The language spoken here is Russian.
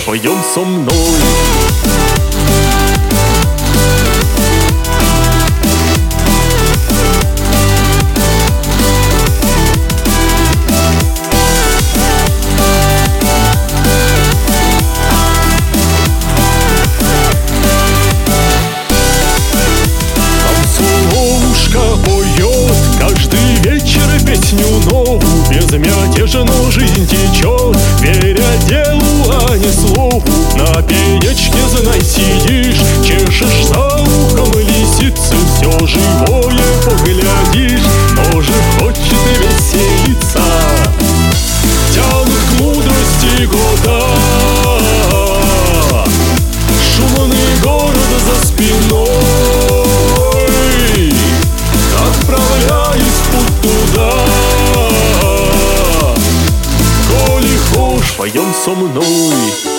поем со мной. Песню новую, безмятежно жизнь течет, веря делу, а не слову. На пенечке, знай, сидишь, чешешь за ухом лисицы, все живое поглядишь, тоже хочет веселиться. Тянут к мудрости года, шумный город за спиной, отправляюсь в путь туда. Коли хошь, поем со мной.